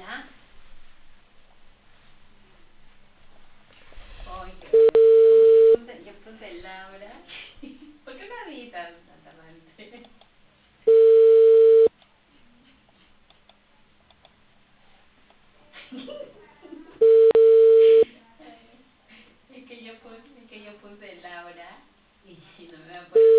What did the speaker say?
Hola. Ay, yo puse Laura. ¿Por qué no avisas, Atamante? Es que yo puse Laura y no me va a poner